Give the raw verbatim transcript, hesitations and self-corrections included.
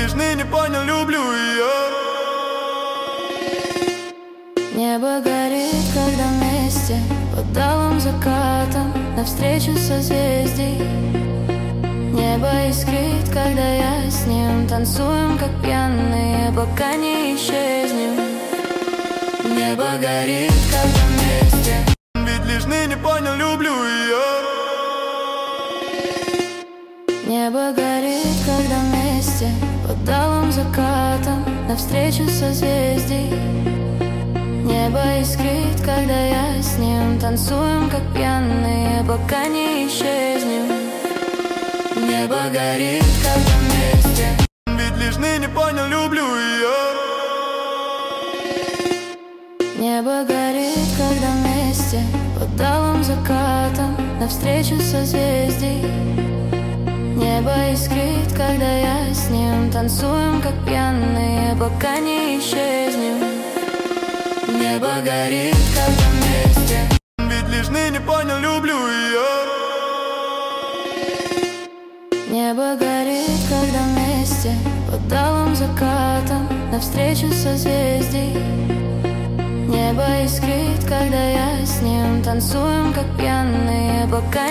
лишний не понял, люблю ее. Небо горит, когда вместе под алым закатом навстречу созвездий. Небо искрит, когда я с ним танцуем, как пьяные, пока не исчезнем. Небо горит, когда вместе, ведь лишний не понял, люблю ее. Небо горит, когда вместе под алым закатом навстречу созвездий. Небо искрит, когда я с ним танцуем, как пьяные, пока не исчезнем. Небо горит, когда вместе, ведь лишний не понял, люблю ее. Небо горит, когда вместе под алым закатом навстречу созвездий. Небо искрит, когда я с ним танцуем, как пьяные, пока не исчезнем. Небо горит, когда вместе, ведь лишний не понял, люблю ее. Небо горит, когда вместе под алым закатом навстречу созвездий. Небо искрит, когда я с ним танцуем, как пьяные, пока